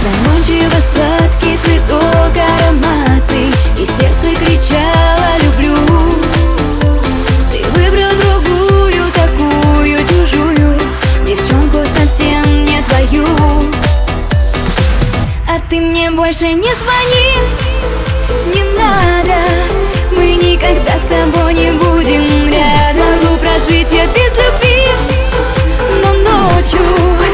Заманчиво сладкий цветок ароматный, и сердце кричало «люблю». Ты выбрал другую, такую чужую, девчонку совсем не твою. А ты мне больше не звони, не надо, мы никогда с тобой не будем рядом. Могу прожить я без любви, но ночью